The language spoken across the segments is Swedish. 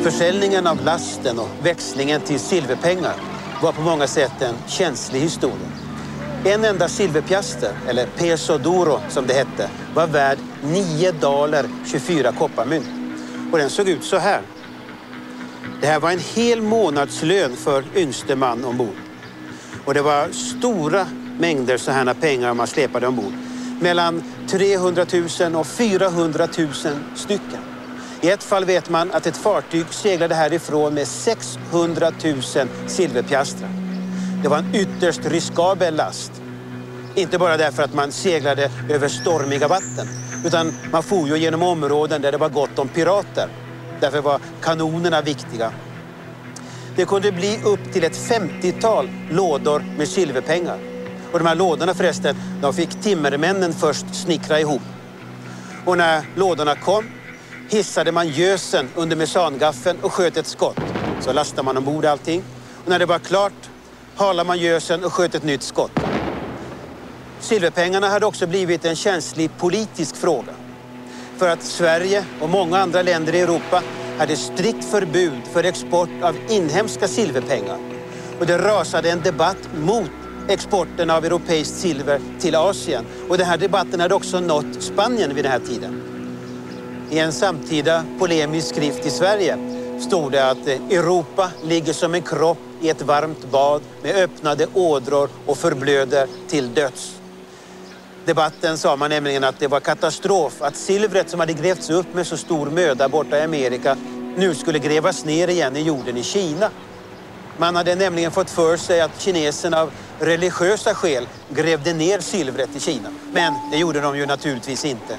Försäljningen av lasten och växlingen till silverpengar var på många sätt en känslig historia. En enda silverpiaster, eller peso d'oro som det hette, var värd 9 daler 24 kopparmynt. Och den såg ut så här. Det här var en hel månadslön för yngste man ombord. Och det var stora mängder så här pengar man släpade ombord. Mellan 300 000 och 400 000 stycken. I ett fall vet man att ett fartyg seglade härifrån med 600 000 silverpiastrar. Det var en ytterst riskabel last. Inte bara därför att man seglade över stormiga vatten, utan man for ju genom områden där det var gott om pirater. Därför var kanonerna viktiga. Det kunde bli upp till ett 50-tal lådor med silverpengar. Och de här lådorna förresten, de fick timmermännen först snickra ihop. Och när lådorna kom hissade man gösen under mesangaffeln och sköt ett skott. Så lastade man ombord allting. Och när det var klart halade man gösen och sköt ett nytt skott. Silverpengarna hade också blivit en känslig politisk fråga. För att Sverige och många andra länder i Europa hade strikt förbud för export av inhemska silverpengar. Och det rasade en debatt mot exporten av europeiskt silver till Asien. Och den här debatten hade också nått Spanien vid den här tiden. I en samtida polemisk skrift i Sverige stod det att Europa ligger som en kropp i ett varmt bad med öppnade ådror och förblöder till döds. Debatten sa man nämligen att det var katastrof att silvret som hade grävts upp med så stor möda borta i Amerika nu skulle grävas ner igen i jorden i Kina. Man hade nämligen fått för sig att kineserna av religiösa skäl grävde ner silvret i Kina. Men det gjorde de ju naturligtvis inte.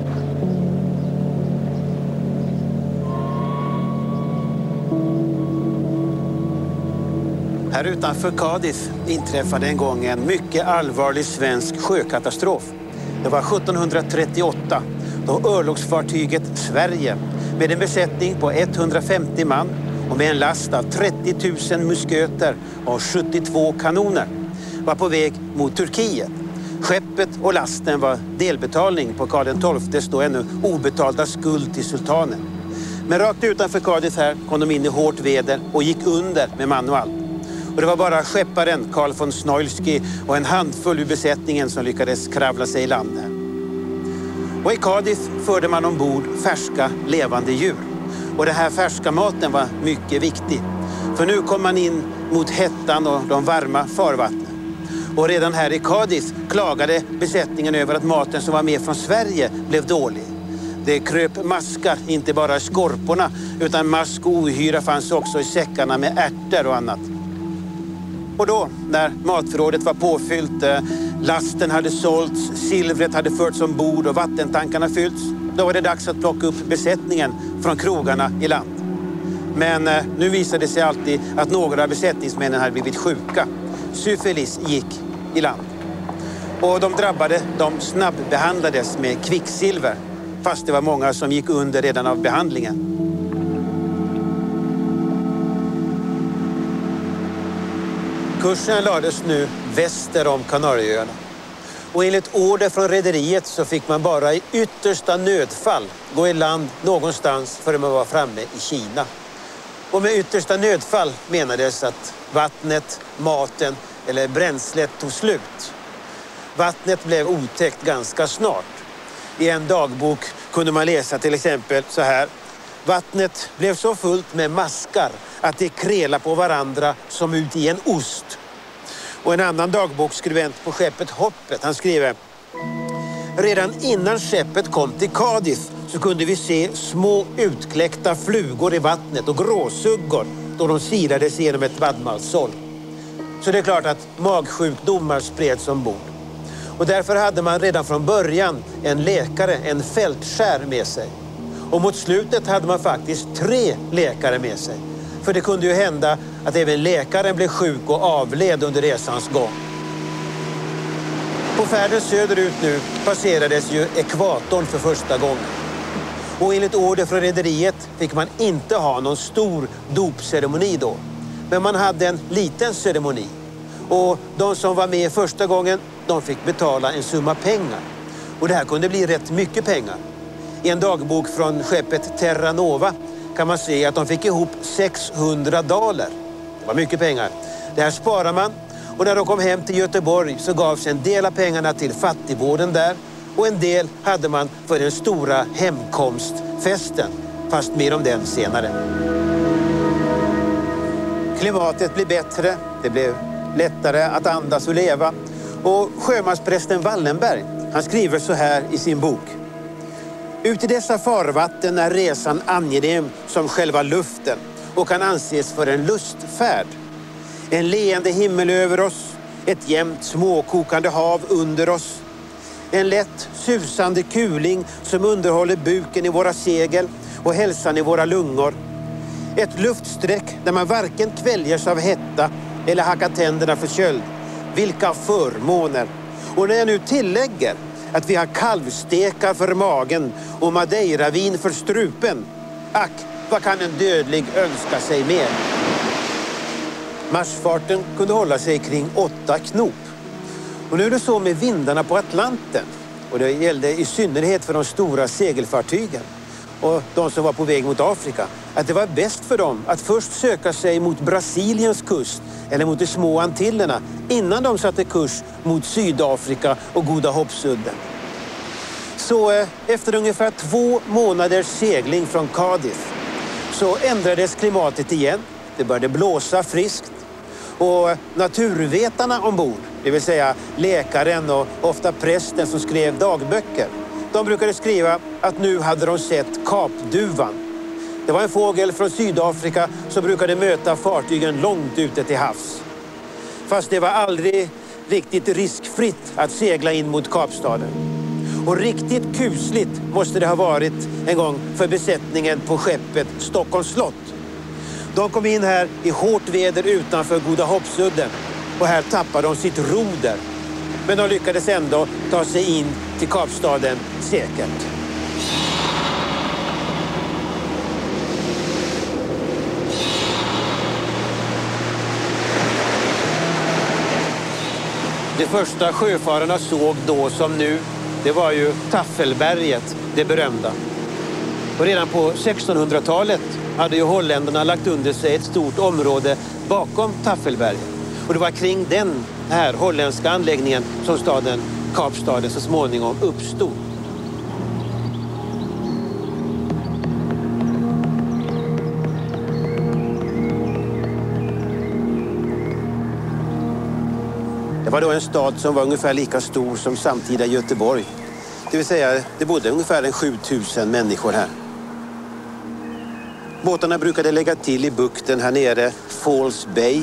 Här utanför Cardiff inträffade en gång en mycket allvarlig svensk sjökatastrof. Det var 1738 då örlogsfartyget Sverige med en besättning på 150 man och med en last av 30 000 musköter och 72 kanoner var på väg mot Turkiet. Skeppet och lasten var delbetalning på Karl XII:s då ännu obetalda skuld till sultanen. Men rakt utanför Cardiff här kom de in i hårt väder och gick under med man och allt. Och det var bara skepparen Carl von Snoilsky och en handfull ur besättningen som lyckades kravla sig i land här. Och i Cardiff förde man ombord färska levande djur. Och den här färska maten var mycket viktig. För nu kom man in mot hettan och de varma farvattnen. Och redan här i Cardiff klagade besättningen över att maten som var med från Sverige blev dålig. Det kröp maskar, inte bara i skorporna, utan mask och ohyra fanns också i säckarna med ärtor och annat. Och då, när matförrådet var påfyllt, lasten hade sålts, silvret hade förts ombord och vattentankarna fyllts, då var det dags att plocka upp besättningen från krogarna i land. Men nu visade det sig alltid att några av besättningsmännen hade blivit sjuka. Syfilis gick i land. Och de drabbade, de snabbbehandlades med kvicksilver, fast det var många som gick under redan av behandlingen. Kursen lades nu väster om Kanarieöarna. Och enligt order från rederiet så fick man bara i yttersta nödfall gå i land någonstans förrän man var framme i Kina. Och med yttersta nödfall menades att vattnet, maten eller bränslet tog slut. Vattnet blev otäckt ganska snart. I en dagbok kunde man läsa till exempel så här: vattnet blev så fullt med maskar att det krelade på varandra som ut i en ost. Och en annan dagboksskribent på skeppet Hoppet, han skriver: redan innan skeppet kom till Cardiff så kunde vi se små utkläckta flugor i vattnet och gråsuggor då de silades genom ett vadmalssåll. Så det är klart att magsjukdomar spreds ombord. Och därför hade man redan från början en läkare, en fältskär med sig. Och mot slutet hade man faktiskt 3 läkare med sig. För det kunde ju hända att även läkaren blev sjuk och avled under resans gång. På färden söderut nu passerades ju ekvatorn för första gången. Och enligt order från rederiet fick man inte ha någon stor dopceremoni då. Men man hade en liten ceremoni. Och de som var med första gången, de fick betala en summa pengar. Och det här kunde bli rätt mycket pengar. I en dagbok från skeppet Terra Nova kan man se att de fick ihop $600. Det var mycket pengar. Det här sparar man, och när de kom hem till Göteborg så gavs en del av pengarna till fattigvården där, och en del hade man för den stora hemkomstfesten, fast mer om den senare. Klimatet blev bättre, det blev lättare att andas och leva, och sjömansprästen Wallenberg, han skriver så här i sin bok: ut i dessa farvatten är resan angenäm som själva luften och kan anses för en lustfärd. En leende himmel över oss, ett jämnt småkokande hav under oss, en lätt susande kuling som underhåller buken i våra segel och hälsan i våra lungor. Ett luftsträck där man varken kväljas av hetta eller hackar tänderna för köld. Vilka förmåner! Och när jag nu tillägger att vi har kalvstekar för magen och madeiravin för strupen, ack, vad kan en dödlig önska sig mer? Marsfarten kunde hålla sig kring 8 knop. Och nu är det så med vindarna på Atlanten, och det gällde i synnerhet för de stora segelfartygen och de som var på väg mot Afrika, att det var bäst för dem att först söka sig mot Brasiliens kust eller mot de små Antillerna innan de satte kurs mot Sydafrika och Goda Hoppsudden. Så efter ungefär 2 månaders segling från Cardiff så ändrades klimatet igen. Det började blåsa friskt, och naturvetarna ombord, det vill säga läkaren och ofta prästen som skrev dagböcker, de brukade skriva att nu hade de sett kapduvan. Det var en fågel från Sydafrika som brukade möta fartygen långt ute till havs. Fast det var aldrig riktigt riskfritt att segla in mot Kapstaden. Och riktigt kusligt måste det ha varit en gång för besättningen på skeppet Stockholms slott. De kom in här i hårt väder utanför Goda Hoppsudden, och här tappade de sitt roder. Men de lyckades ändå ta sig in till Kapstaden säkert. Det första sjöfararna såg då som nu, det var ju Taffelberget, det berömda. Och redan på 1600-talet hade ju holländarna lagt under sig ett stort område bakom Taffelberget. Och det var kring den här holländska anläggningen som staden Kapstaden så småningom uppstod. Det var då en stad som var ungefär lika stor som samtida Göteborg. Det vill säga, det bodde ungefär 7000 människor här. Båtarna brukade lägga till i bukten här nere, Falls Bay.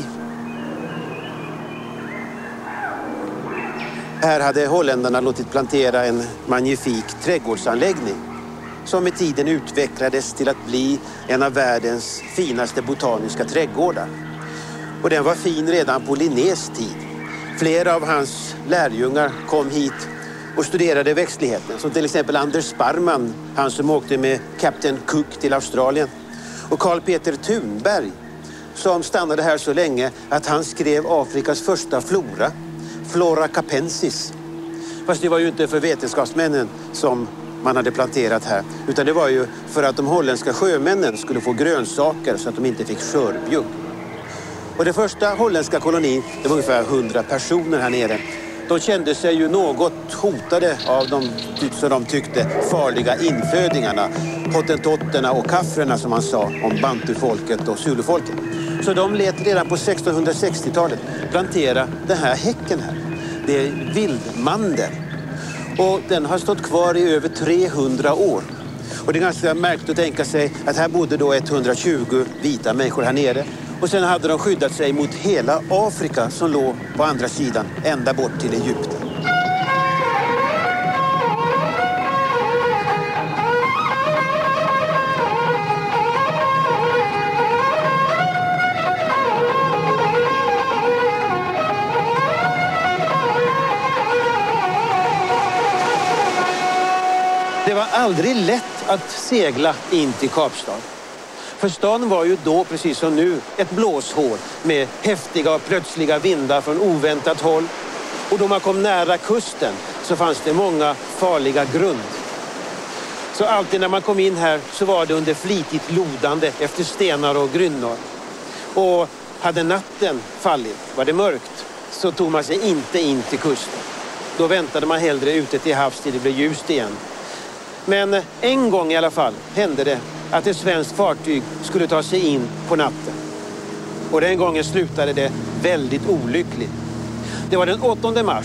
Här hade holländarna låtit plantera en magnifik trädgårdsanläggning som med tiden utvecklades till att bli en av världens finaste botaniska trädgårdar. Och den var fin redan på Linnés tid. Flera av hans lärjungar kom hit och studerade växtligheten, som till exempel Anders Sparman, han som åkte med Captain Cook till Australien. Och Carl Peter Thunberg, som stannade här så länge att han skrev Afrikas första flora, Flora Capensis. Fast det var ju inte för vetenskapsmännen som man hade planterat här, utan det var ju för att de holländska sjömännen skulle få grönsaker så att de inte fick skörbjugg. Och det första holländska kolonin, det var ungefär 100 personer här nere. De kände sig ju något hotade av de, som de tyckte, farliga infödingarna. Hottentotterna och kaffrerna som man sa om bantufolket och zulufolket. Så de lät redan på 1660-talet plantera den här häcken här. Det är vildmandel. Och den har stått kvar i över 300 år. Och det är ganska märkligt att tänka sig att här bodde då 120 vita människor här nere. Och sen hade de skyddat sig mot hela Afrika som låg på andra sidan, ända bort till Egypten. Det var aldrig lätt att segla in till Kapstad. För stan var ju då, precis som nu, ett blåshål med häftiga och plötsliga vindar från oväntat håll. Och då man kom nära kusten så fanns det många farliga grund. Så alltid när man kom in här så var det under flitigt lodande efter stenar och grynnor. Och hade natten fallit, var det mörkt, så tog man sig inte in till kusten. Då väntade man hellre ute till havs till det blev ljust igen. Men en gång i alla fall hände det att ett svenskt fartyg skulle ta sig in på natten. Och den gången slutade det väldigt olyckligt. Det var den 8 mars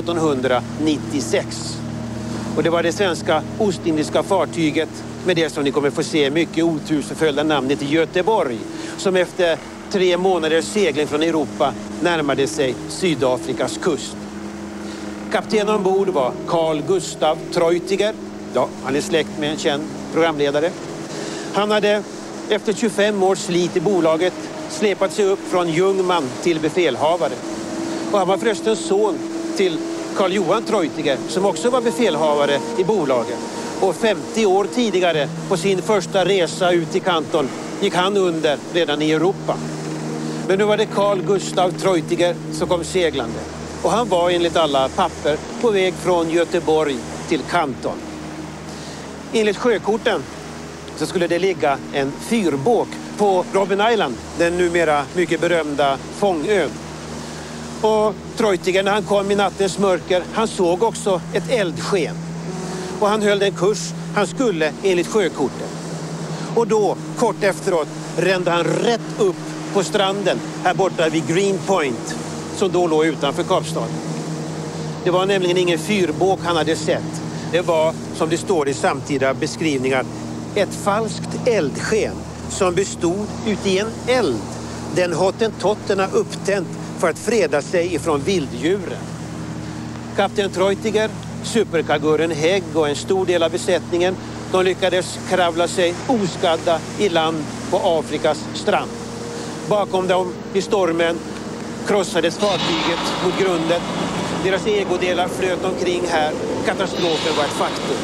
1796. Och det var det svenska ostindiska fartyget med det som ni kommer få se mycket otursförföljda namnet Göteborg, som efter 3 månaders segling från Europa närmade sig Sydafrikas kust. Kapten ombord var Carl Gustav Treutiger. Ja, han är släkt med en känd programledare. Han hade efter 25 års slit i bolaget släpat sig upp från jungman till befälhavare. Och han var förresten son till Carl Johan Treutiger som också var befälhavare i bolaget. Och 50 år tidigare på sin första resa ut i Kanton gick han under redan i Europa. Men nu var det Carl Gustav Treutiger som kom seglande. Och han var enligt alla papper på väg från Göteborg till Kanton. Enligt sjökorten så skulle det ligga en fyrbåk på Robben Island, den numera mycket berömda Fångön. Och Treutiger, när han kom i nattens mörker, han såg också ett eldsken. Och han höll den kurs han skulle enligt sjökorten. Och då, kort efteråt, rände han rätt upp på stranden här borta vid Green Point, som då låg utanför Kapstaden. Det var nämligen ingen fyrbåk han hade sett. Det var, som det står i samtida beskrivningar, ett falskt eldsken som bestod uti en eld. Den hottentotterna upptänt för att freda sig ifrån vilddjuren. Kapten Treutiger, superkarguren Hägg och en stor del av besättningen, de lyckades kravla sig oskadda i land på Afrikas strand. Bakom dem i stormen krossades fartyget mot grunden. Deras ägodelar flöt omkring här. Katastrofen var ett faktum.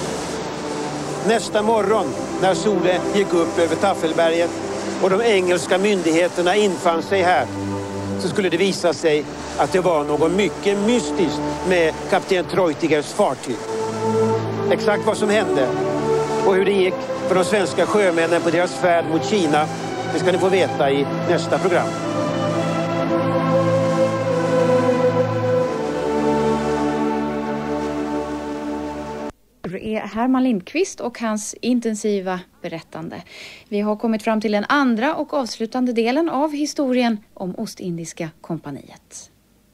Nästa morgon, när solen gick upp över Taffelberget och de engelska myndigheterna infann sig här, så skulle det visa sig att det var något mycket mystiskt med kapten Treutigers fartyg. Exakt vad som hände och hur det gick för de svenska sjömännen på deras färd mot Kina, det ska ni få veta i nästa program. Är Herman Lindqvist och hans intensiva berättande. Vi har kommit fram till den andra och avslutande delen av historien om Ostindiska kompaniet.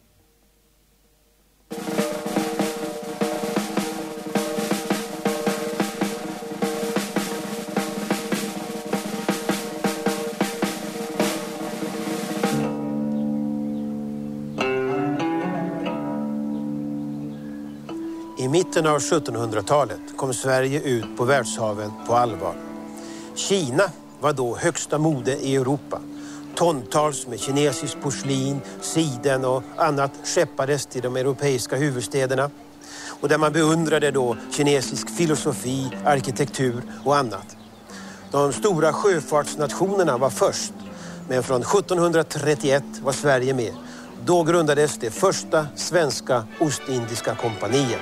I mitten av 1700-talet kom Sverige ut på världshaven på allvar. Kina var då högsta mode i Europa. Tontals med kinesisk porslin, siden och annat skeppades till de europeiska huvudstäderna. Och där man beundrade då kinesisk filosofi, arkitektur och annat. De stora sjöfartsnationerna var först, men från 1731 var Sverige med. Då grundades det första svenska Ostindiska kompaniet.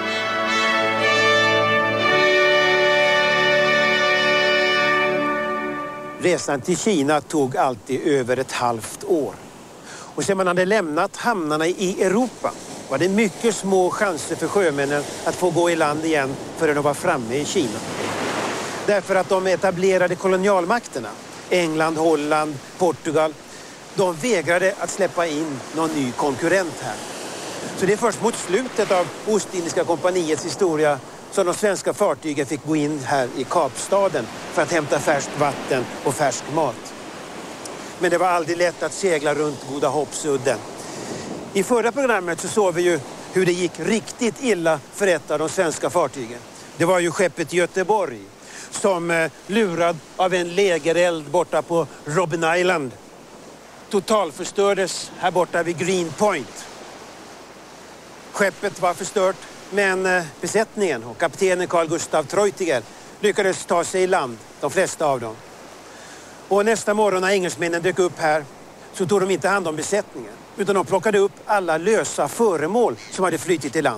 Resan till Kina tog alltid över ett halvt år. Och sedan man hade lämnat hamnarna i Europa var det mycket små chanser för sjömännen att få gå i land igen förrän de var framme i Kina. Därför att de etablerade kolonialmakterna, England, Holland, Portugal, de vägrade att släppa in någon ny konkurrent här. Så det är först mot slutet av Ostindiska kompaniets historia som de svenska fartygen fick gå in här i Kapstaden för att hämta färskt vatten och färsk mat. Men det var aldrig lätt att segla runt Goda Hoppsudden. I förra programmet så såg vi ju hur det gick riktigt illa för ett av de svenska fartygen. Det var ju skeppet Göteborg som lurad av en lägereld borta på Robben Island totalförstördes här borta vid Green Point. Skeppet var förstört, men besättningen och kaptenen Carl Gustav Treutiger lyckades ta sig i land, de flesta av dem. Och nästa morgon när engelsmännen dök upp här så tog de inte hand om besättningen, utan de plockade upp alla lösa föremål som hade flyttit i land.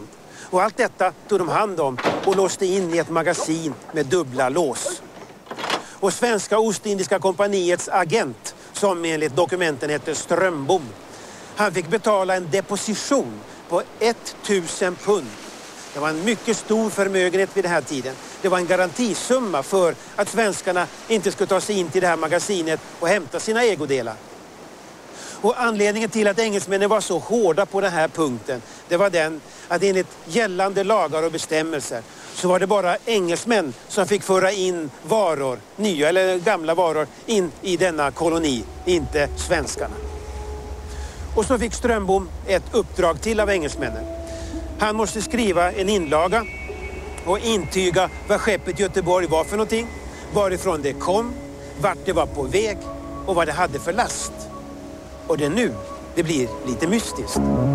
Och allt detta tog de hand om och låste in i ett magasin med dubbla lås. Och Svenska Ostindiska kompaniets agent, som enligt dokumenten heter Strömbom, han fick betala en deposition på 1000 pund. Det var en mycket stor förmögenhet vid den här tiden. Det var en garantisumma för att svenskarna inte skulle ta sig in till det här magasinet och hämta sina ägodelar. Och anledningen till att engelsmännen var så hårda på den här punkten, det var den att enligt gällande lagar och bestämmelser så var det bara engelsmän som fick föra in varor, nya eller gamla varor, in i denna koloni, inte svenskarna. Och så fick Strömbom ett uppdrag till av engelsmännen. Han måste skriva en inlaga och intyga vad skeppet Göteborg var för någonting, varifrån det kom, vart det var på väg och vad det hade för last. Och det är nu det blir lite mystiskt.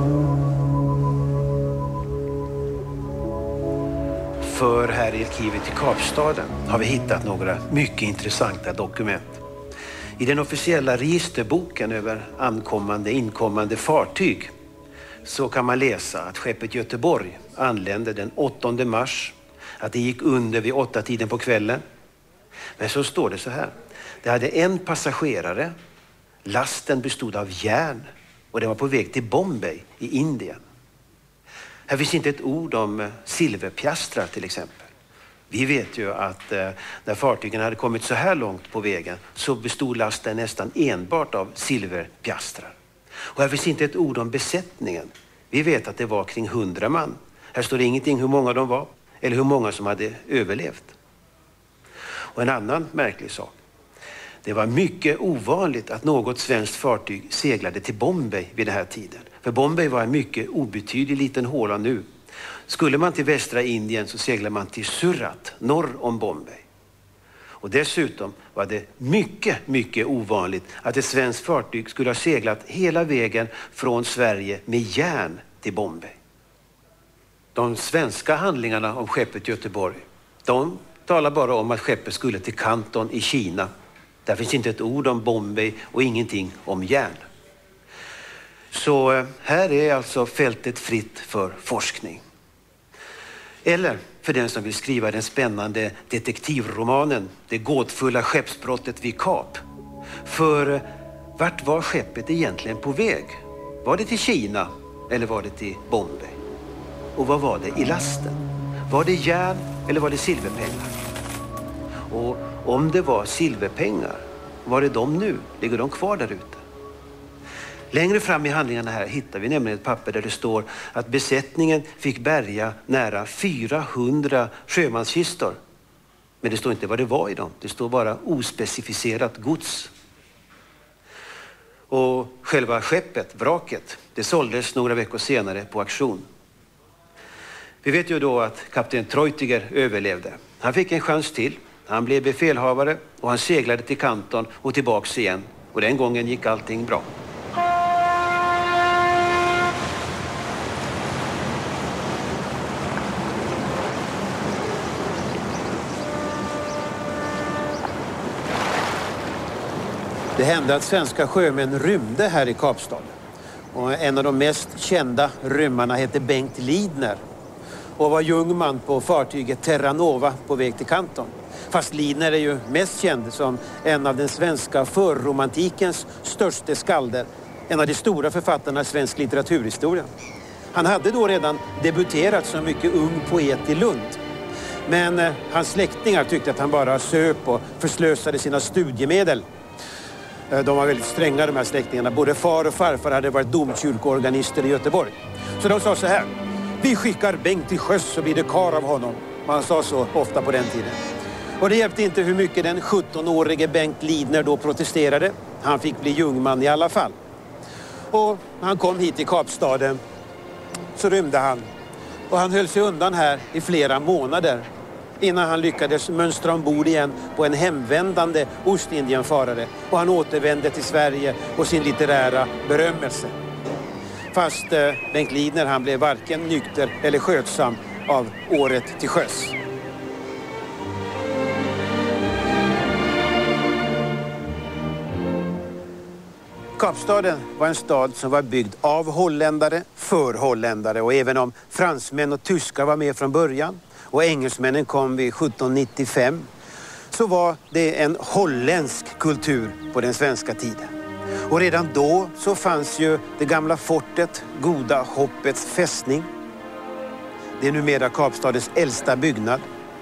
För här i arkivet i Kapstaden har vi hittat några mycket intressanta dokument. I den officiella registerboken över inkommande fartyg så kan man läsa att skeppet Göteborg anlände den 8 mars, att det gick under vid 8-tiden på kvällen. Men så står det så här: det hade en passagerare, lasten bestod av järn och den var på väg till Bombay i Indien. Här finns inte ett ord om silverpiastrar till exempel. Vi vet ju att när fartygen hade kommit så här långt på vägen så bestod lasten nästan enbart av silverpiastrar. Och här finns inte ett ord om besättningen. Vi vet att det var kring 100 man. Här står det ingenting hur många de var eller hur många som hade överlevt. Och en annan märklig sak. Det var mycket ovanligt att något svenskt fartyg seglade till Bombay vid den här tiden. För Bombay var en mycket obetydlig liten håla nu. Skulle man till västra Indien så seglade man till Surat, norr om Bombay. Och dessutom var det mycket ovanligt att ett svenskt fartyg skulle ha seglat hela vägen från Sverige med järn till Bombay. De svenska handlingarna om skeppet Göteborg, de talar bara om att skeppet skulle till Kanton i Kina. Där finns inte ett ord om Bombay och ingenting om järn. Så här är alltså fältet fritt för forskning. Eller för den som vill skriva den spännande detektivromanen Det gåtfulla skeppsbrottet vid Kap. För vart var skeppet egentligen på väg? Var det till Kina eller var det till Bombay? Och vad var det i lasten? Var det järn eller var det silverpengar? Och om det var silverpengar, var är de nu? Ligger de kvar där ute? Längre fram i handlingarna här hittar vi nämligen ett papper där det står att besättningen fick bärga nära 400 sjömanskistor. Men det står inte vad det var i dem. Det står bara ospecificerat gods. Och själva skeppet, vraket, det såldes några veckor senare på auktion. Vi vet ju då att kapten Treutiger överlevde. Han fick en chans till. Han blev befälhavare och han seglade till Kanton och tillbaks igen. Och den gången gick allting bra. Det hände att svenska sjömän rymde här i Kapstaden. Och en av de mest kända rymmarna hette Bengt Lidner och var jungman på fartyget Terra Nova på väg till Kanton. Fast Lidner är ju mest känd som en av den svenska förromantikens största skalder, en av de stora författarna i svensk litteraturhistoria. Han hade då redan debuterat som mycket ung poet i Lund. Men hans släktingar tyckte att han bara söp och förslösade sina studiemedel. De var väldigt stränga, de här släktingarna. Både far och farfar hade varit domkyrkoorganister i Göteborg. Så de sa så här: vi skickar Bengt till sjöss så blir det kar av honom. Man sa så ofta på den tiden. Och det hjälpte inte hur mycket den 17-årige Bengt Lidner då protesterade. Han fick bli jungman i alla fall. Och han kom hit till Kapstaden, så rymde han. Och han höll sig undan här i flera månader innan han lyckades mönstra ombord igen på en hemvändande Ostindienfarare. Och han återvände till Sverige och sin litterära berömmelse. Fast Bengt Lidner, han blev varken nykter eller skötsam av året till sjöss. Kapstaden var en stad som var byggd av holländare, för holländare, och även om fransmän och tyskar var med från början och engelsmännen kom vid 1795 så var det en holländsk kultur på den svenska tiden. Och redan då så fanns ju det gamla fortet, Goda Hoppets fästning. Det är numera Kapstadens äldsta byggnad.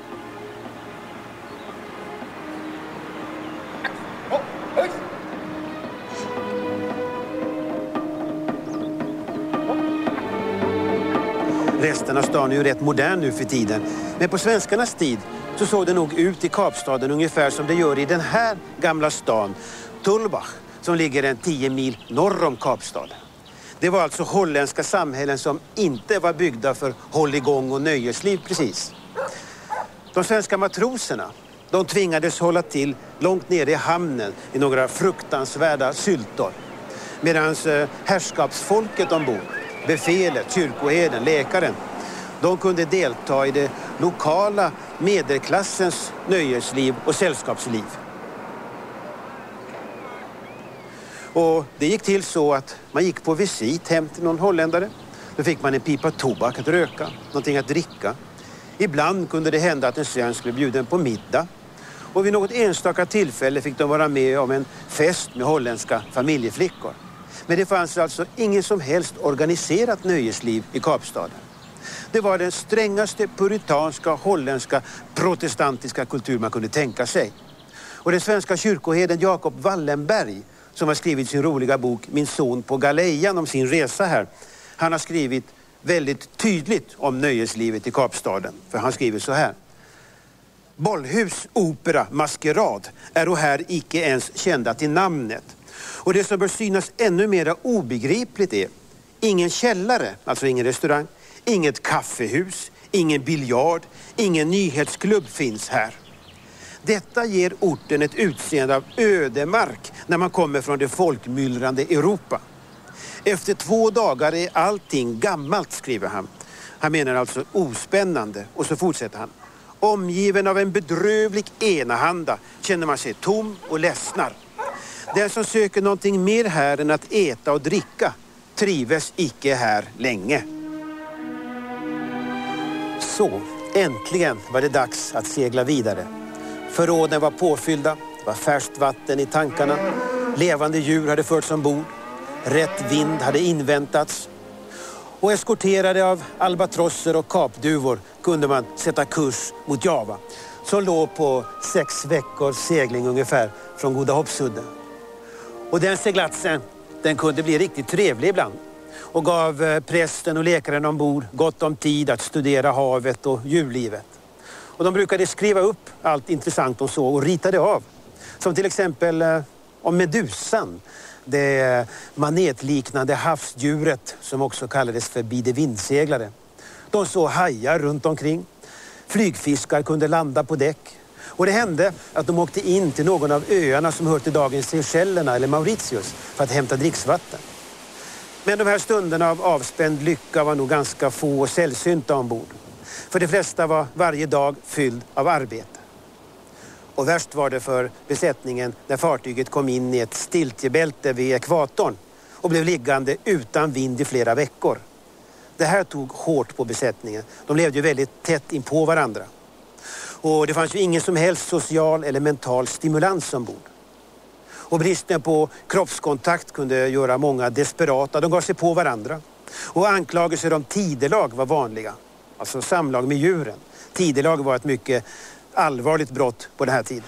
Resten av stan är ju rätt modern nu för tiden. Men på svenskarnas tid så såg det nog ut i Kapstaden ungefär som det gör i den här gamla stan, Tulbach, som ligger en 10 mil norr om Kapstaden. Det var alltså holländska samhällen som inte var byggda för hålligång och nöjesliv precis. De svenska matroserna, de tvingades hålla till långt nere i hamnen i några fruktansvärda syltor. Medan härskapsfolket ombord, befälet, kyrkoherden, läkaren, de kunde delta i det lokala medelklassens nöjesliv och sällskapsliv. Och det gick till så att man gick på visit hem till någon holländare. Då fick man en pipa tobak att röka, någonting att dricka. Ibland kunde det hända att en svensk blev bjuden på middag. Och vid något enstaka tillfälle fick de vara med om en fest med holländska familjeflickor. Men det fanns alltså ingen som helst organiserat nöjesliv i Kapstaden. Det var den strängaste puritanska, holländska, protestantiska kultur man kunde tänka sig. Och den svenska kyrkoherden Jacob Wallenberg, som har skrivit sin roliga bok Min son på Galejan om sin resa här, han har skrivit väldigt tydligt om nöjeslivet i Kapstaden. För han skriver så här: bollhus, opera, maskerad är och här icke ens kända till namnet. Och det som bör synas ännu mer obegripligt är ingen källare, alltså ingen restaurang, inget kaffehus, ingen biljard, ingen nyhetsklubb finns här. Detta ger orten ett utseende av ödemark när man kommer från det folkmyllrande Europa. Efter 2 dagar är allting gammalt, skriver han. Han menar alltså ospännande. Och så fortsätter han: omgiven av en bedrövlig enahanda känner man sig tom och ledsnar. Den som söker någonting mer här än att äta och dricka trives icke här länge. Så, äntligen var det dags att segla vidare. Förråden var påfyllda, det var färskt vatten i tankarna, levande djur hade förts ombord, rätt vind hade inväntats. Och eskorterade av albatrosser och kapduvor kunde man sätta kurs mot Java, som låg på 6 veckors segling ungefär från Goda Hoppsudden. Och den seglatsen, den kunde bli riktigt trevlig ibland och gav prästen och läkaren ombord gott om tid att studera havet och djurlivet. Och de brukade skriva upp allt intressant de såg och ritade av. Som till exempel om medusan, det manetliknande havsdjuret som också kallades för bidevindseglare. De såg hajar runt omkring. Flygfiskar kunde landa på däck. Och det hände att de åkte in till någon av öarna som hör till dagens Seychellerna eller Mauritius för att hämta dricksvatten. Men de här stunderna av avspänd lycka var nog ganska få och sällsynta ombord. För de flesta var varje dag fylld av arbete. Och värst var det för besättningen när fartyget kom in i ett stiltjebälte vid ekvatorn och blev liggande utan vind i flera veckor. Det här tog hårt på besättningen. De levde ju väldigt tätt in på varandra. Och det fanns ju ingen som helst social eller mental stimulans ombord. Och bristen på kroppskontakt kunde göra många desperata. De gav sig på varandra. Och anklagelser om tidelag var vanliga. Alltså samlag med djuren. Tidelag var ett mycket allvarligt brott på den här tiden.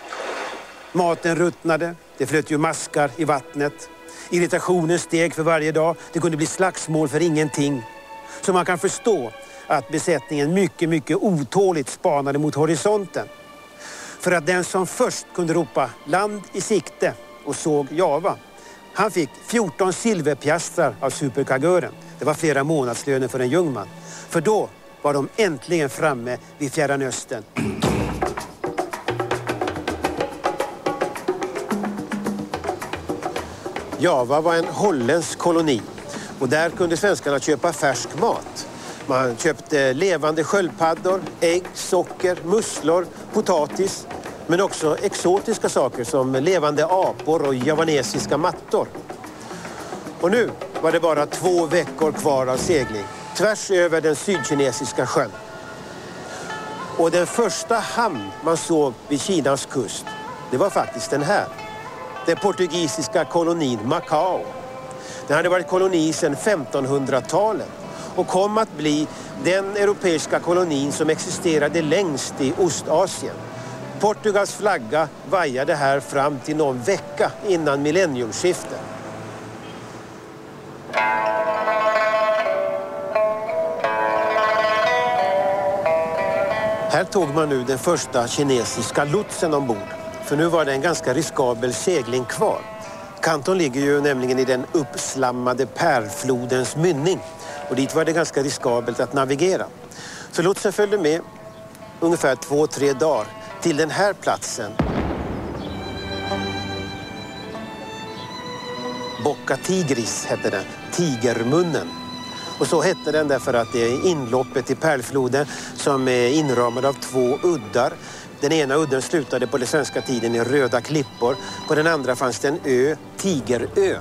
Maten ruttnade. Det flöt ju maskar i vattnet. Irritationen steg för varje dag. Det kunde bli slagsmål för ingenting. Så man kan förstå att besättningen mycket otåligt spanade mot horisonten. För att den som först kunde ropa land i sikte och såg Java, han fick 14 silverpiastrar av superkagören. Det var flera månadslöner för en jungman. För då var de äntligen framme vid Fjärran Östern. Java var en holländsk koloni och där kunde svenskarna köpa färsk mat. Man köpte levande sköldpaddor, ägg, socker, musslor, potatis, men också exotiska saker som levande apor och javanesiska mattor. Och nu var det bara 2 veckor kvar av segling, tvärs över den sydkinesiska sjön. Och den första hamn man såg vid Kinas kust, det var faktiskt den här. Den portugisiska kolonin Macao. Den hade varit koloni sedan 1500-talet och kom att bli den europeiska kolonin som existerade längst i Ostasien. Portugals flagga vajade här fram till någon vecka innan millenniumskiftet. Här tog man nu den första kinesiska lotsen ombord. För nu var det en ganska riskabel segling kvar. Kanton ligger ju nämligen i den uppslammade Pärlflodens mynning. Och dit var det ganska riskabelt att navigera. Så lotsen följde med ungefär 2-3 dagar till den här platsen. Boca Tigris hette den, Tigermunnen. Och så hette den därför att det är inloppet i Pärlfloden som är inramad av 2 uddar. Den ena udden slutade på den svenska tiden i Röda klippor. På den andra fanns det en ö, Tigerö.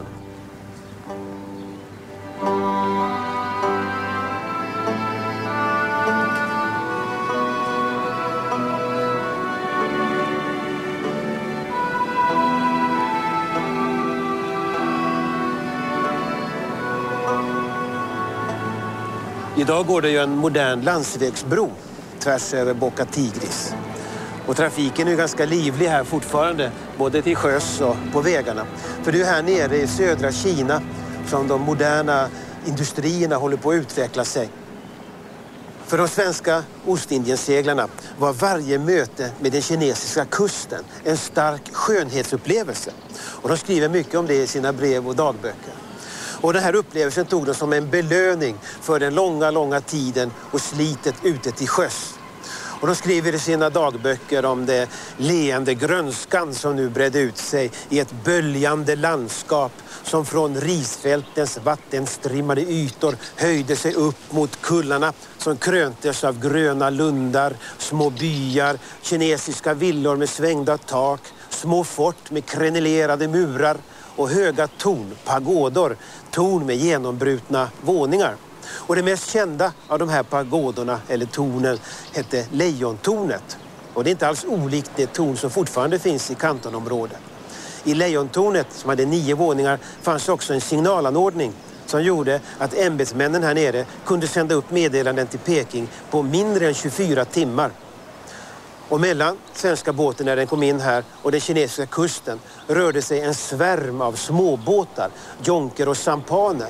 Idag går det ju en modern landsvägsbro tvärs över Boca Tigris. Och trafiken är ganska livlig här fortfarande, både till sjöss och på vägarna. För det är här nere i södra Kina som de moderna industrierna håller på att utveckla sig. För de svenska Ostindien-seglarna var varje möte med den kinesiska kusten en stark skönhetsupplevelse. Och de skriver mycket om det i sina brev och dagböcker. Och den här upplevelsen tog de som en belöning för den långa tiden och slitet ute till sjöss. Och de skriver i sina dagböcker om det leende grönskan som nu bredde ut sig i ett böljande landskap som från risfältens vattenstrimmade ytor höjde sig upp mot kullarna som kröntes av gröna lundar, små byar, kinesiska villor med svängda tak, små fort med krenelerade murar och höga pagodor, torn med genombrutna våningar. Och det mest kända av de här pagodorna, eller tornen, hette Lejontornet. Och det är inte alls olikt det torn som fortfarande finns i Kantonområdet. I Lejontornet, som hade 9 våningar, fanns också en signalanordning som gjorde att ämbetsmännen här nere kunde sända upp meddelanden till Peking på mindre än 24 timmar. Och mellan svenska båten när den kom in här och den kinesiska kusten rörde sig en svärm av småbåtar, jonker och sampaner.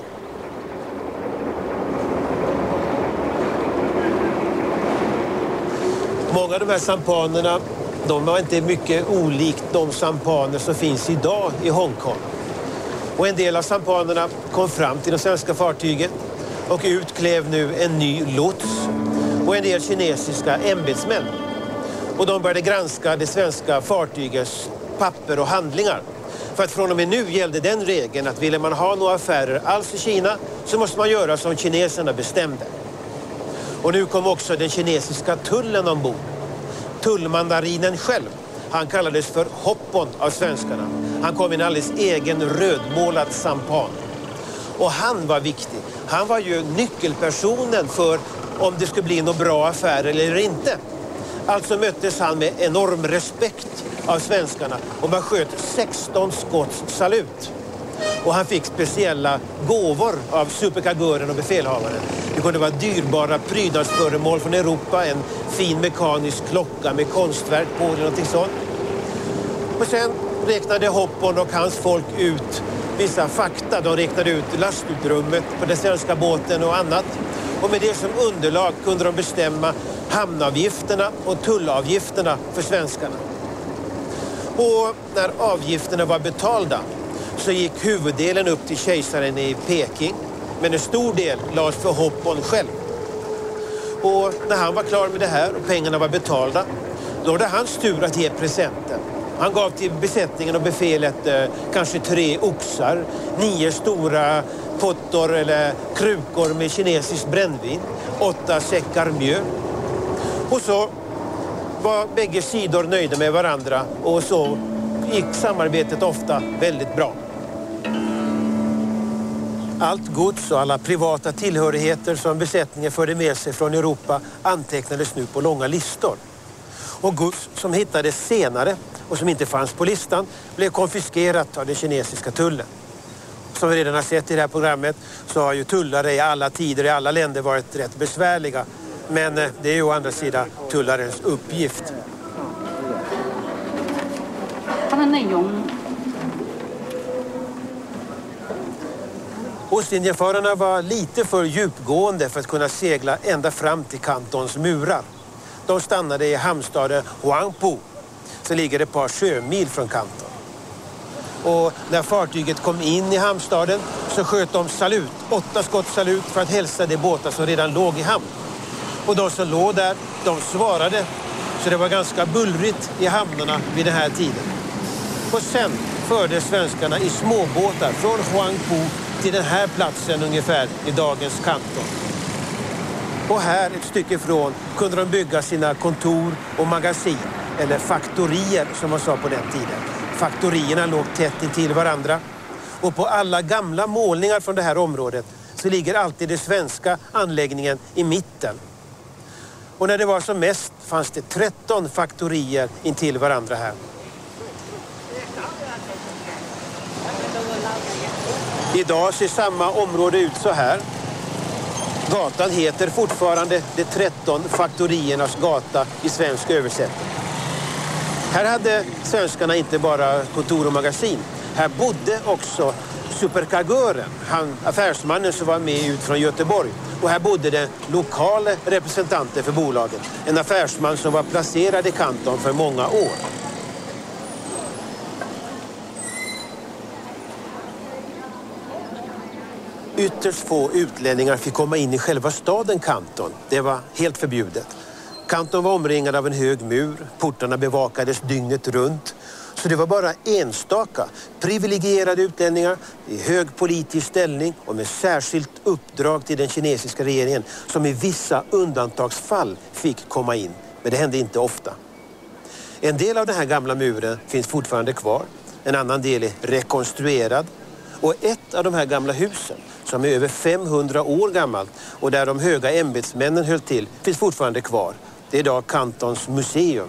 Många av de här sampanerna, de var inte mycket olikt de sampaner som finns idag i Hongkong. Och en del av sampanerna kom fram till det svenska fartyget och ut klev nu en ny lots och en del kinesiska ämbetsmän. Och de började granska det svenska fartygets papper och handlingar. För att från och med nu gällde den regeln att ville man ha några affärer alls i Kina så måste man göra som kineserna bestämde. Och nu kom också den kinesiska tullen ombord. Tullmandarinen själv, han kallades för Hoppon av svenskarna. Han kom i en alldeles egen rödmålad sampan. Och han var viktig. Han var ju nyckelpersonen för om det skulle bli någon bra affär eller inte. Alltså möttes han med enorm respekt av svenskarna och man sköt 16 skotts salut. Och han fick speciella gåvor av superkagören och befälhavaren. Det kunde vara dyrbara prydnadsföremål från Europa, en fin mekanisk klocka med konstverk på eller någonting sånt. Och sen räknade Hoppon och hans folk ut vissa fakta. De räknade ut lastutrummet på den svenska båten och annat. Och med det som underlag kunde de bestämma hamnavgifterna och tullavgifterna för svenskarna. Och när avgifterna var betalda så gick huvuddelen upp till kejsaren i Peking. Men en stor del lades för Hoppon själv. Och när han var klar med det här och pengarna var betalda, då var det hans tur att ge presenten. Han gav till besättningen och befälet kanske 3 oxar, 9 stora pottor eller krukor med kinesiskt brännvin, 8 säckar mjöl. Och så var bägge sidor nöjda med varandra och så gick samarbetet ofta väldigt bra. Allt gods och alla privata tillhörigheter som besättningen förde med sig från Europa antecknades nu på långa listor. Och gods som hittades senare och som inte fanns på listan blev konfiskerat av den kinesiska tullen. Som vi redan har sett i det här programmet så har ju tullare i alla tider i alla länder varit rätt besvärliga. Men det är ju å andra sidan tullarens uppgift. Ostindiefararna var lite för djupgående för att kunna segla ända fram till Kantons murar. De stannade i hamnstaden Huangpu, som ligger ett par sjömil från Kanton. Och när fartyget kom in i hamnstaden så sköt de salut, 8 skott salut för att hälsa de båtar som redan låg i hamn. Och de som låg där, de svarade. Så det var ganska bullrigt i hamnarna vid den här tiden. Och sen förde svenskarna i småbåtar från Huangpu till den här platsen ungefär i dagens Kanton. Och här ett stycke ifrån kunde de bygga sina kontor och magasin, eller faktorier som man sa på den tiden. Faktorierna låg tätt intill varandra. Och på alla gamla målningar från det här området så ligger alltid den svenska anläggningen i mitten. Och när det var som mest fanns det 13 faktorier intill varandra här. Idag ser samma område ut så här. Gatan heter fortfarande de 13 faktoriernas gata i svensk översättning. Här hade svenskarna inte bara kontor och magasin. Här bodde också superkagören, han affärsmannen som var med ut från Göteborg. Och här bodde det lokala representanter för bolaget. En affärsman som var placerad i Kanton för många år. Ytterst få utlänningar fick komma in i själva staden Kanton. Det var helt förbjudet. Kanton var omringad av en hög mur. Portarna bevakades dygnet runt. Så det var bara enstaka privilegierade utlänningar i hög politisk ställning och med särskilt uppdrag till den kinesiska regeringen som i vissa undantagsfall fick komma in. Men det hände inte ofta. En del av den här gamla muren finns fortfarande kvar. En annan del är rekonstruerad. Och ett av de här gamla husen som är över 500 år gammalt och där de höga ämbetsmännen höll till finns fortfarande kvar. Det är idag Kantons museum.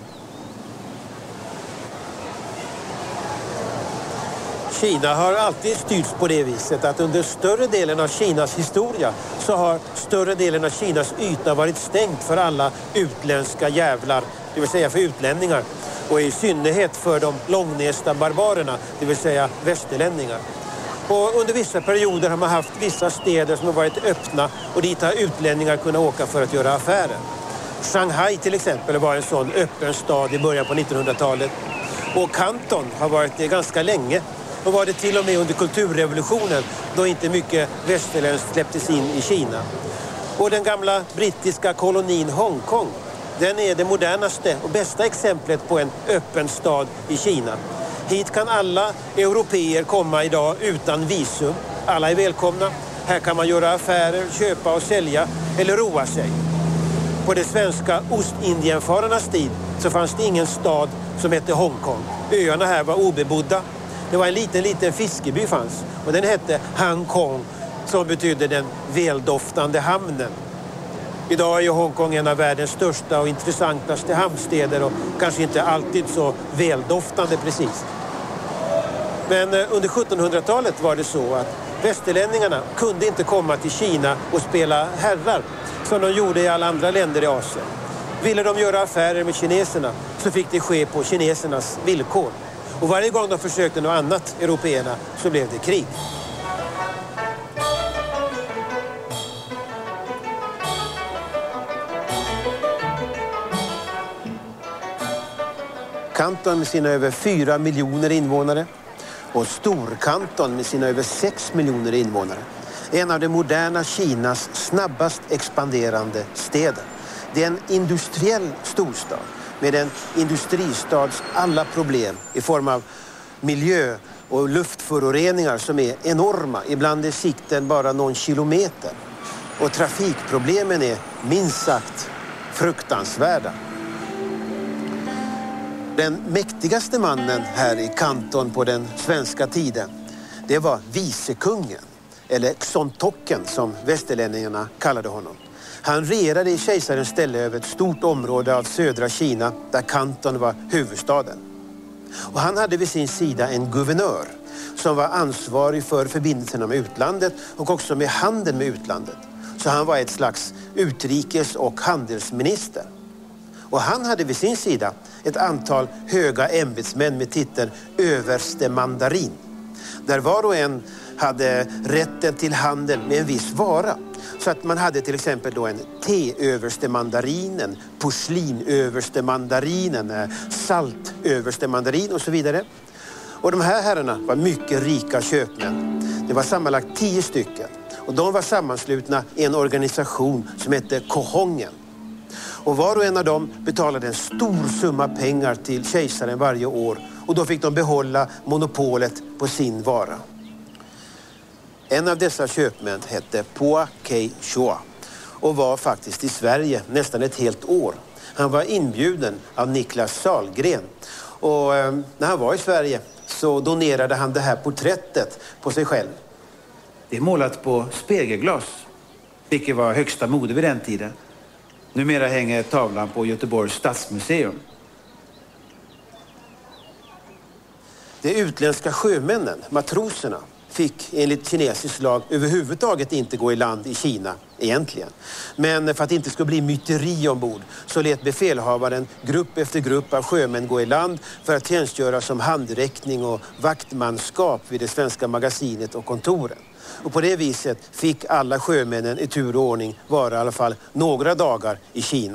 Kina har alltid styrts på det viset att under större delen av Kinas historia så har större delen av Kinas yta varit stängt för alla utländska jävlar, det vill säga för utlänningar. Och i synnerhet för de långnästa barbarerna, det vill säga västerlänningar. Och under vissa perioder har man haft vissa städer som har varit öppna och dit har utlänningar kunnat åka för att göra affärer. Shanghai till exempel var en sån öppen stad i början på 1900-talet. Och Kanton har varit det ganska länge. Och var det till och med under kulturrevolutionen då inte mycket västerländskt släpptes in i Kina. Och den gamla brittiska kolonin Hongkong, den är det modernaste och bästa exemplet på en öppen stad i Kina. Hit kan alla europeer komma idag utan visum. Alla är välkomna. Här kan man göra affärer, köpa och sälja eller roa sig. På det svenska Ostindienfararnas tid så fanns det ingen stad som hette Hongkong. Öarna här var obebodda. Det var en liten fiskeby fanns och den hette Hongkong som betydde den väldoftande hamnen. Idag är Hongkong en av världens största och intressantaste hamnstäder och kanske inte alltid så väldoftande precis. Men under 1700-talet var det så att västerlänningarna kunde inte komma till Kina och spela herrar som de gjorde i alla andra länder i Asien. Ville de göra affärer med kineserna så fick det ske på kinesernas villkor. Och varje gång de försökte något annat, européerna, så blev det krig. Kanton med sina över 4 miljoner invånare och Storkanton med sina över 6 miljoner invånare. En av det moderna Kinas snabbast expanderande städer. Det är en industriell storstad med en industristads alla problem i form av miljö och luftföroreningar som är enorma. Ibland är sikten bara någon kilometer. Och trafikproblemen är minst sagt fruktansvärda. Den mäktigaste mannen här i Kanton på den svenska tiden, det var vicekungen. eller Xontocken som västerlänningarna kallade honom. Han regerade i kejsarens ställe över ett stort område av södra Kina där Kanton var huvudstaden. Och han hade vid sin sida en guvernör som var ansvarig för förbindelserna med utlandet och också med handeln med utlandet. Så han var ett slags utrikes- och handelsminister. Och han hade vid sin sida ett antal höga ämbetsmän med titeln överste mandarin. Där var och en hade rätten till handel med en viss vara. Så att man hade till exempel då en teöverstemandarin, en porslinöverstemandarin, en saltöverstemandarin och så vidare. Och de här herrarna var mycket rika köpmän. Det var sammanlagt 10 stycken. Och de var sammanslutna i en organisation som hette Kohongen. Och var och en av dem betalade en stor summa pengar till kejsaren varje år. Och då fick de behålla monopolet på sin vara. En av dessa köpmän hette Poa Kei Chua och var faktiskt i Sverige nästan ett helt år. Han var inbjuden av Niklas Sahlgren. Och när han var i Sverige så donerade han det här porträttet på sig själv. Det är målat på spegelglas, vilket var högsta mode vid den tiden. Numera hänger tavlan på Göteborgs stadsmuseum. De utländska sjömännen, matroserna, fick enligt kinesisk lag överhuvudtaget inte gå i land i Kina egentligen. Men för att det inte skulle bli myteri ombord så lät befälhavaren grupp efter grupp av sjömän gå i land för att tjänstgöra som handräckning och vaktmanskap vid det svenska magasinet och kontoren. Och på det viset fick alla sjömännen i tur och ordning vara i alla fall några dagar i Kina.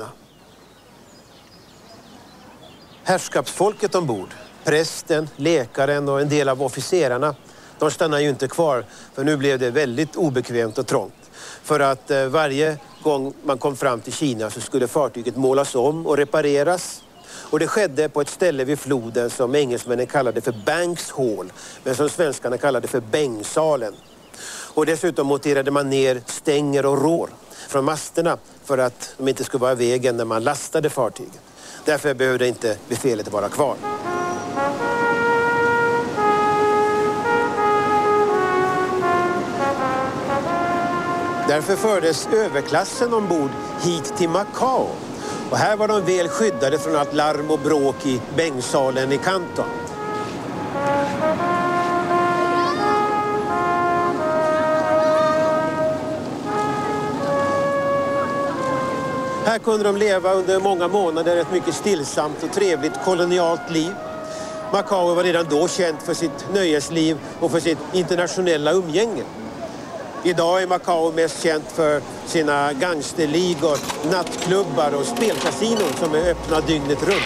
Herrskapsfolket ombord, prästen, läkaren och en del av officerarna, de stannade ju inte kvar för nu blev det väldigt obekvämt och trångt. För att varje gång man kom fram till Kina så skulle fartyget målas om och repareras. Och det skedde på ett ställe vid floden som engelsmännen kallade för Banks Hall, men som svenskarna kallade för Bängsalen. Och dessutom monterade man ner stänger och rår från masterna för att de inte skulle vara i vägen när man lastade fartyget. Därför behövde inte befälet vara kvar. Därför fördes överklassen ombord hit till Macao. Och här var de väl skyddade från allt larm och bråk i Bängsalen i Kanton. Här kunde de leva under många månader ett mycket stillsamt och trevligt kolonialt liv. Macao var redan då känt för sitt nöjesliv och för sitt internationella umgänge. Idag är Macao mest känt för sina gangsterligor, nattklubbar och spelkasinon som är öppna dygnet runt.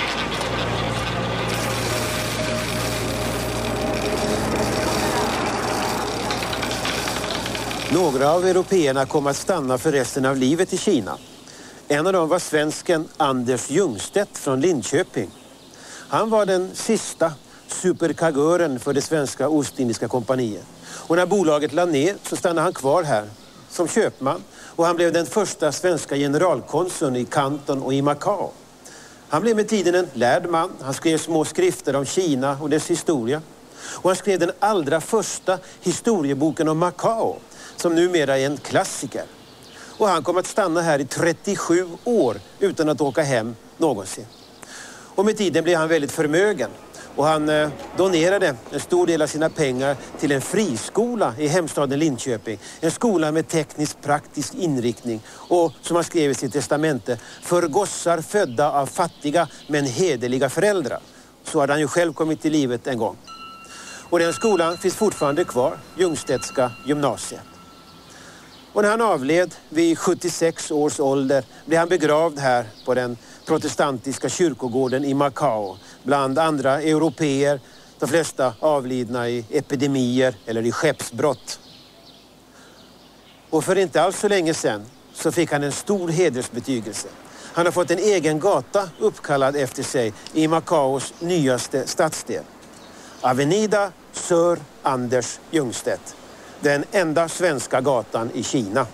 Några av européerna kom att stanna för resten av livet i Kina. En av dem var svensken Anders Ljungstedt från Linköping. Han var den sista superkagören för det svenska Ostindiska kompaniet. Och när bolaget lade ner så stannade han kvar här som köpman. Och han blev den första svenska generalkonsuln i Kanton och i Macao. Han blev med tiden en lärd man. Han skrev små skrifter om Kina och dess historia. Och han skrev den allra första historieboken om Macao som numera är en klassiker. Och han kom att stanna här i 37 år utan att åka hem någonsin. Och med tiden blev han väldigt förmögen. Och han donerade en stor del av sina pengar till en friskola i hemstaden Linköping. En skola med teknisk praktisk inriktning. Och som han skrev i sitt testamente, för gossar födda av fattiga men hederliga föräldrar. Så hade han ju själv kommit till livet en gång. Och den skolan finns fortfarande kvar, Ljungstedtska gymnasiet. Och när han avled vid 76 års ålder blev han begravd här på den protestantiska kyrkogården i Macao. Bland andra europeer, de flesta avlidna i epidemier eller i skeppsbrott. Och för inte alls så länge sedan så fick han en stor hedersbetygelse. Han har fått en egen gata uppkallad efter sig i Macaos nyaste stadsdel. Avenida Sir Anders Ljungstedt. Den enda svenska gatan i Kina.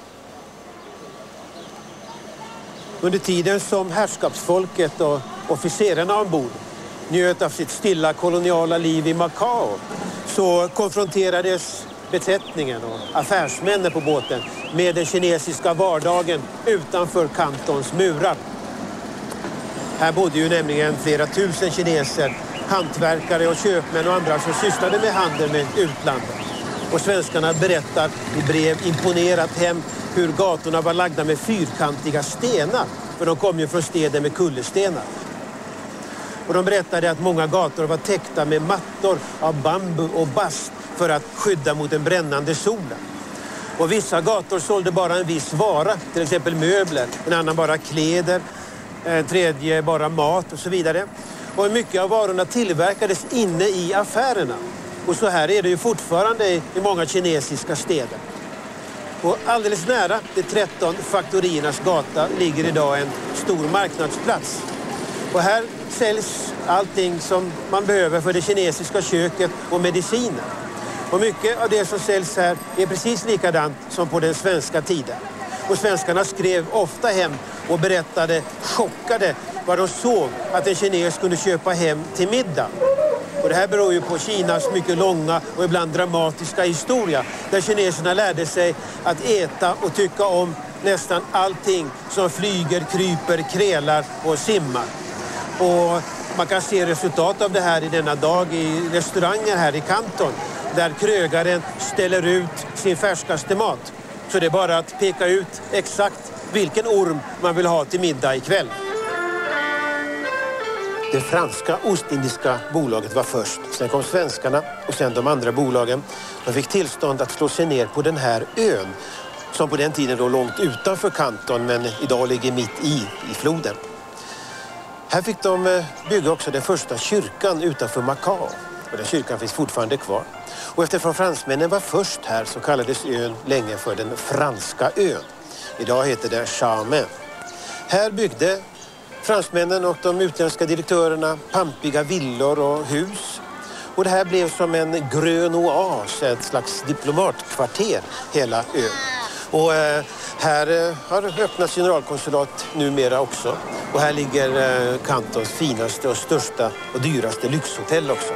Under tiden som herrskapsfolket och officerarna ombord njöt av sitt stilla koloniala liv i Macao så konfronterades besättningen och affärsmännen på båten med den kinesiska vardagen utanför Kantons murar. Här bodde ju nämligen flera tusen kineser, hantverkare och köpmän och andra som sysslade med handel med utlandet. Och svenskarna berättar i brev imponerat hem hur gatorna var lagda med fyrkantiga stenar. För de kom ju från städer med kullerstenar. Och de berättade att många gator var täckta med mattor av bambu och bast för att skydda mot den brännande solen. Och vissa gator sålde bara en viss vara, till exempel möbler, en annan bara kläder, en tredje bara mat och så vidare. Och mycket av varorna tillverkades inne i affärerna. Och så här är det ju fortfarande i många kinesiska städer. Och alldeles nära de 13 faktoriernas gata ligger idag en stor marknadsplats. Och här säljs allting som man behöver för det kinesiska köket och mediciner. Och mycket av det som säljs här är precis likadant som på den svenska tiden. Och svenskarna skrev ofta hem och berättade chockade vad de såg att en kines kunde köpa hem till middag. Och det här beror ju på Kinas mycket långa och ibland dramatiska historia. Där kineserna lärde sig att äta och tycka om nästan allting som flyger, kryper, krälar och simmar. Och man kan se resultat av det här i denna dag i restauranger här i Kanton. Där krögaren ställer ut sin färskaste mat. Så det är bara att peka ut exakt vilken orm man vill ha till middag ikväll. Det franska ostindiska bolaget var först. Sen kom svenskarna och sen de andra bolagen. De fick tillstånd att slå sig ner på den här ön. Som på den tiden låg långt utanför Kanton men idag ligger mitt i floden. Här fick de bygga också den första kyrkan utanför Macao. Och den kyrkan finns fortfarande kvar. Och eftersom fransmännen var först här så kallades ön länge för den franska ön. Idag heter det Charme. Här byggde fransmännen och de utländska direktörerna pampiga villor och hus. Och det här blev som en grön oas, ett slags diplomatkvarter hela ön. Och här har öppnats generalkonsulat numera också. Och här ligger Kantons finaste och största och dyraste lyxhotell också.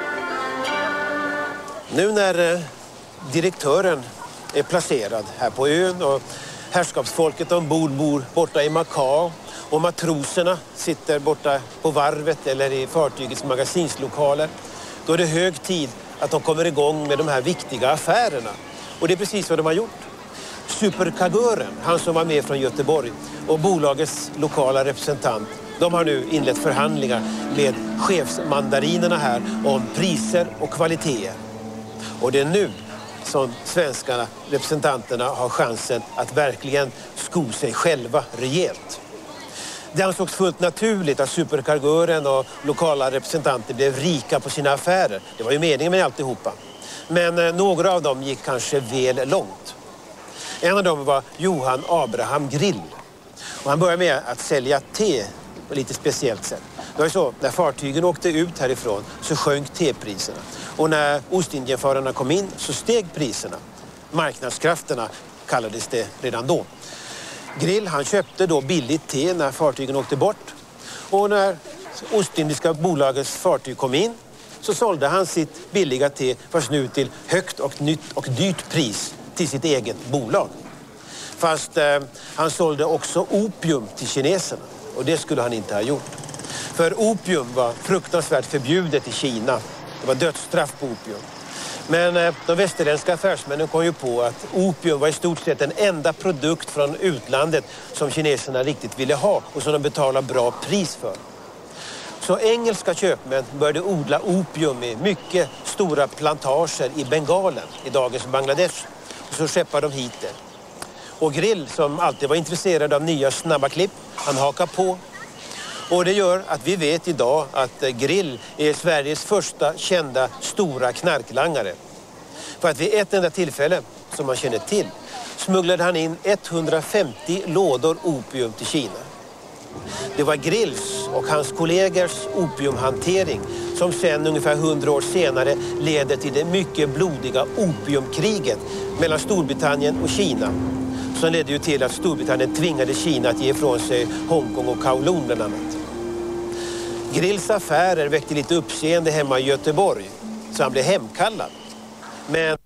Nu när direktören är placerad här på ön och herrskapsfolket ombord bor borta i Macao och matroserna sitter borta på varvet eller i fartygets magasinslokaler, då är det hög tid att de kommer igång med de här viktiga affärerna. Och det är precis vad de har gjort. Superkagören, han som var med från Göteborg, och bolagets lokala representant, de har nu inlett förhandlingar med chefsmandarinerna här om priser och kvaliteter. Och det är nu som svenskarna, representanterna, har chansen att verkligen sko sig själva rejält. Det ansågs fullt naturligt att superkargören och lokala representanter blev rika på sina affärer. Det var ju meningen med alltihopa. Men några av dem gick kanske väl långt. En av dem var Johan Abraham Grill. Och han började med att sälja te på lite speciellt sätt. Det var ju så, när fartygen åkte ut härifrån så sjönk tepriserna. Och när Ostindienfararna kom in så steg priserna. Marknadskrafterna kallades det redan då. Grill, han köpte då billigt te när fartygen åkte bort. Och när Ostindiska bolagets fartyg kom in så sålde han sitt billiga te fast nu till högt och nytt och dyrt pris till sitt eget bolag. Fast han sålde också opium till kineserna. Och det skulle han inte ha gjort. För opium var fruktansvärt förbjudet i Kina. Det var dödsstraff på opium. Men de västerländska affärsmännen kom ju på att opium var i stort sett den enda produkt från utlandet som kineserna riktigt ville ha och som de betalade bra pris för. Så engelska köpmän började odla opium i mycket stora plantager i Bengalen, i dagens Bangladesh. Och så skeppade de hit det. Och Grill, som alltid var intresserad av nya snabba klipp, han hakar på. Och det gör att vi vet idag att Grill är Sveriges första kända stora knarklangare. För att vid ett enda tillfälle, som man känner till, smugglade han in 150 lådor opium till Kina. Det var Grills och hans kollegors opiumhantering som sen ungefär 100 år senare leder till det mycket blodiga opiumkriget mellan Storbritannien och Kina. Som ledde ju till att Storbritannien tvingade Kina att ge ifrån sig Hongkong och Kowloon bland annat. Grills affärer väckte lite uppseende hemma i Göteborg, så han blev hemkallad. Men